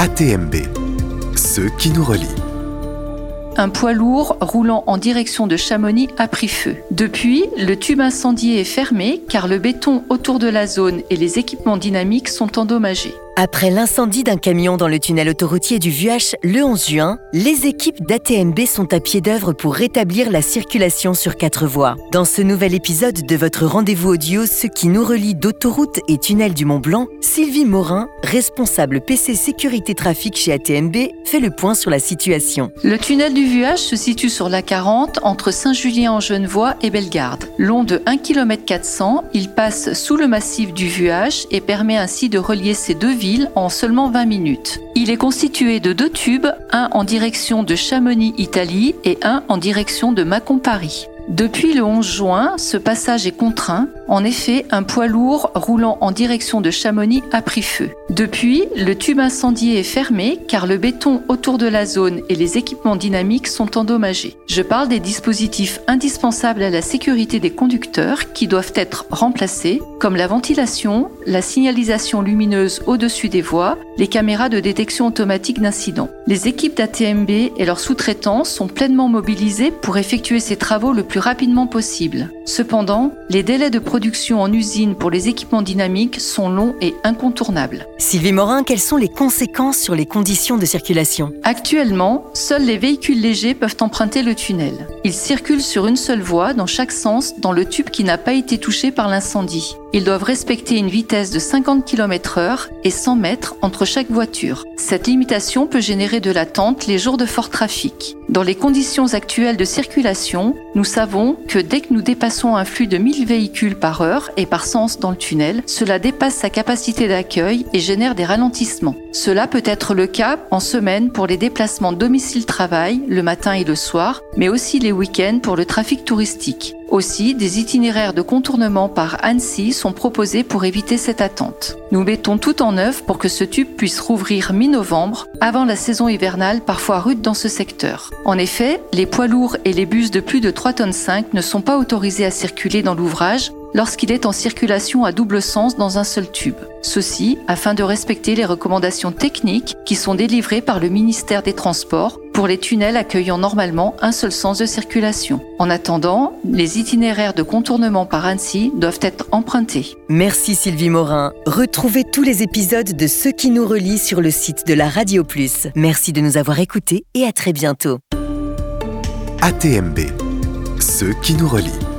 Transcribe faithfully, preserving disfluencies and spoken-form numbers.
A T M B, ceux qui nous relient. Un poids lourd roulant en direction de Chamonix a pris feu. Depuis, le tube incendié est fermé car le béton autour de la zone et les équipements dynamiques sont endommagés. Après l'incendie d'un camion dans le tunnel autoroutier du Vuache le onze juin, les équipes d'A T M B sont à pied d'œuvre pour rétablir la circulation sur quatre voies. Dans ce nouvel épisode de votre rendez-vous audio, ce qui nous relie d'autoroute et tunnel du Mont-Blanc, Sylvie Morin, responsable P C sécurité trafic chez A T M B, fait le point sur la situation. Le tunnel du Vuache se situe sur l'A quarante entre Saint-Julien-en-Genevois et Bellegarde. Long de un virgule quatre kilomètres, il passe sous le massif du Vuache et permet ainsi de relier ces deux villes en seulement vingt minutes. Il est constitué de deux tubes, un en direction de Chamonix, Italie, et un en direction de Mâcon, Paris. Depuis le onze juin, ce passage est contraint. En effet, un poids lourd roulant en direction de Chamonix a pris feu. Depuis, le tube incendié est fermé car le béton autour de la zone et les équipements dynamiques sont endommagés. Je parle des dispositifs indispensables à la sécurité des conducteurs qui doivent être remplacés, comme la ventilation, la signalisation lumineuse au-dessus des voies, les caméras de détection automatique d'incidents. Les équipes d'A T M B et leurs sous-traitants sont pleinement mobilisés pour effectuer ces travaux le plus rapidement possible. Cependant, les délais de production en usine pour les équipements dynamiques sont longs et incontournables. Sylvie Morin, quelles sont les conséquences sur les conditions de circulation ? Actuellement, seuls les véhicules légers peuvent emprunter le tunnel. Ils circulent sur une seule voie dans chaque sens dans le tube qui n'a pas été touché par l'incendie. Ils doivent respecter une vitesse de cinquante kilomètres heure et cent mètres entre chaque voiture. Cette limitation peut générer de l'attente les jours de fort trafic. Dans les conditions actuelles de circulation, nous savons que dès que nous dépassons un flux de mille véhicules par heure et par sens dans le tunnel, cela dépasse sa capacité d'accueil et génère des ralentissements. Cela peut être le cas en semaine pour les déplacements domicile-travail, le matin et le soir, mais aussi les week-ends pour le trafic touristique. Aussi, des itinéraires de contournement par Annecy sont proposés pour éviter cette attente. Nous mettons tout en œuvre pour que ce tube puisse rouvrir mi-novembre, avant la saison hivernale parfois rude dans ce secteur. En effet, les poids lourds et les bus de plus de trois tonnes cinq ne sont pas autorisés à circuler dans l'ouvrage lorsqu'il est en circulation à double sens dans un seul tube. Ceci afin de respecter les recommandations techniques qui sont délivrées par le ministère des Transports pour les tunnels accueillant normalement un seul sens de circulation. En attendant, les itinéraires de contournement par Annecy doivent être empruntés. Merci Sylvie Morin. Retrouvez tous les épisodes de Ceux qui nous relient sur le site de la Radio Plus. Merci de nous avoir écoutés et à très bientôt. A T M B, ceux qui nous relient.